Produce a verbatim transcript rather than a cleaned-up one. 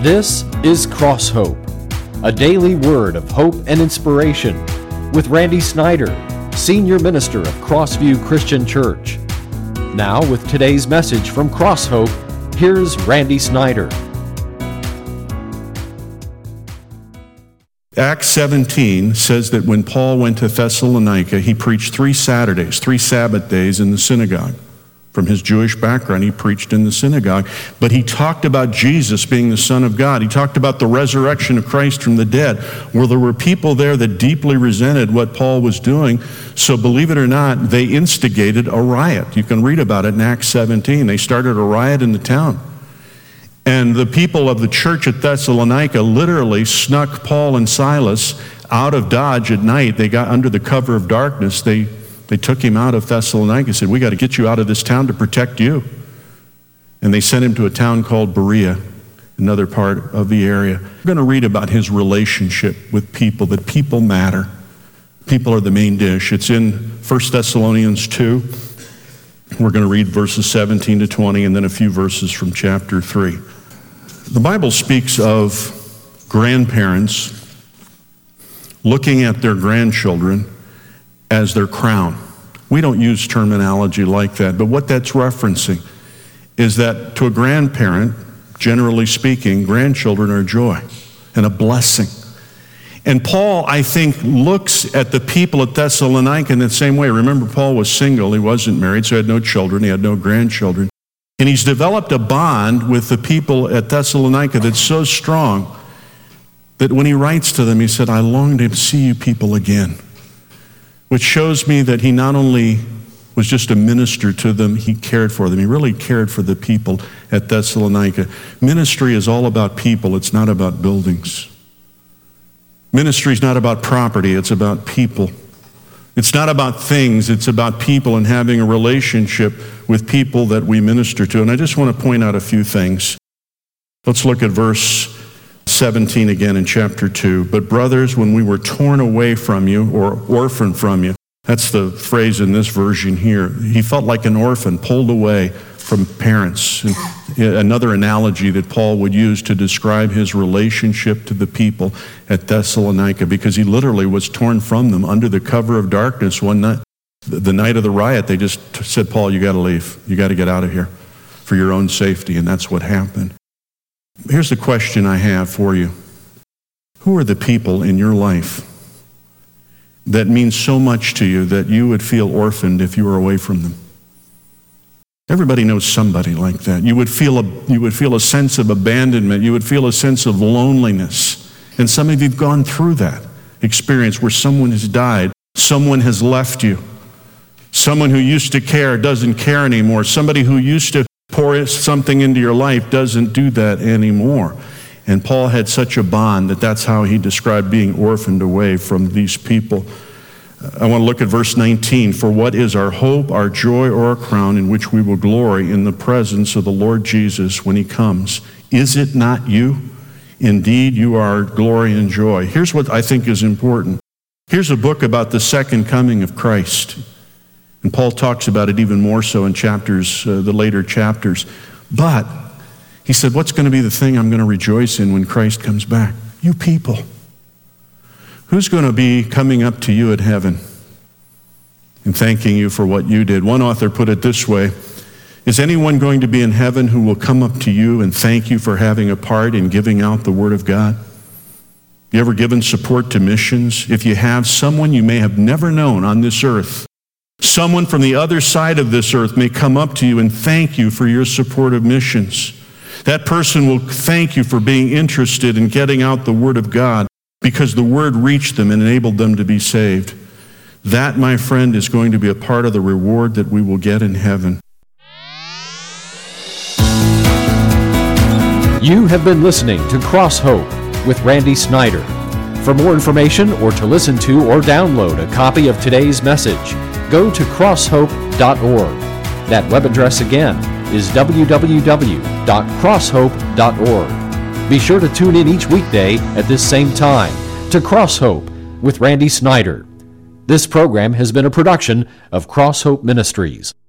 This is Cross Hope, a daily word of hope and inspiration with Randy Snyder, Senior Minister of Crossview Christian Church. Now with today's message from Cross Hope, here's Randy Snyder. Acts seventeen says that when Paul went to Thessalonica, he preached three Saturdays, three Sabbath days in the synagogue. From his Jewish background, he preached in the synagogue. But he talked about Jesus being the Son of God. He talked about the resurrection of Christ from the dead, where there were people there that deeply resented what Paul was doing. So believe it or not, they instigated a riot. You can read about it in Acts seventeen. They started a riot in the town. And the people of the church at Thessalonica literally snuck Paul and Silas out of Dodge at night. They got under the cover of darkness. They They took him out of Thessalonica and said, we got to get you out of this town to protect you. And they sent him to a town called Berea, another part of the area. We're going to read about his relationship with people, that people matter. People are the main dish. It's in First Thessalonians two. We're going to read verses seventeen to twenty and then a few verses from chapter three. The Bible speaks of grandparents looking at their grandchildren as their crown. We don't use terminology like that, but what that's referencing is that to a grandparent, generally speaking, grandchildren are a joy and a blessing. And Paul, I think, looks at the people at Thessalonica in the same way. Remember, Paul was single. He wasn't married, so he had no children. He had no grandchildren. And he's developed a bond with the people at Thessalonica that's so strong that when he writes to them, he said, I long to see you people again. Which shows me that he not only was just a minister to them, he cared for them. He really cared for the people at Thessalonica. Ministry is all about people. It's not about buildings. Ministry is not about property. It's about people. It's not about things. It's about people and having a relationship with people that we minister to. And I just want to point out a few things. Let's look at verse seventeen again in chapter two. But brothers, when we were torn away from you, or orphaned from you, that's the phrase in this version here. He felt like an orphan, pulled away from parents. And another analogy that Paul would use to describe his relationship to the people at Thessalonica, because he literally was torn from them under the cover of darkness one night. The night of the riot, they just said, Paul, you got to leave. You got to get out of here for your own safety. And that's what happened. Here's the question I have for you. Who are the people in your life that mean so much to you that you would feel orphaned if you were away from them? Everybody knows somebody like that. You would feel a, you would feel a sense of abandonment. You would feel a sense of loneliness. And some of you have gone through that experience where someone has died, someone has left you, someone who used to care doesn't care anymore, somebody who used to pour something into your life doesn't do that anymore. And Paul had such a bond that that's how he described being orphaned away from these people. I want to look at verse nineteen. For what is our hope, our joy, or our crown in which we will glory in the presence of the Lord Jesus when he comes? Is it not you? Indeed, you are our glory and joy. Here's what I think is important. Here's a book about the second coming of Christ. And Paul talks about it even more so in chapters, uh, the later chapters. But he said, what's going to be the thing I'm going to rejoice in when Christ comes back? You people. Who's going to be coming up to you at heaven and thanking you for what you did? One author put it this way: is anyone going to be in heaven who will come up to you and thank you for having a part in giving out the Word of God? You ever given support to missions? If you have, someone you may have never known on this earth, someone from the other side of this earth may come up to you and thank you for your support of missions. That person will thank you for being interested in getting out the Word of God because the Word reached them and enabled them to be saved. That, my friend, is going to be a part of the reward that we will get in heaven. You have been listening to Cross Hope with Randy Snyder. For more information or to listen to or download a copy of today's message, go to cross hope dot org. That web address again is w w w dot cross hope dot org. Be sure to tune in each weekday at this same time to Cross Hope with Randy Snyder. This program has been a production of Cross Hope Ministries.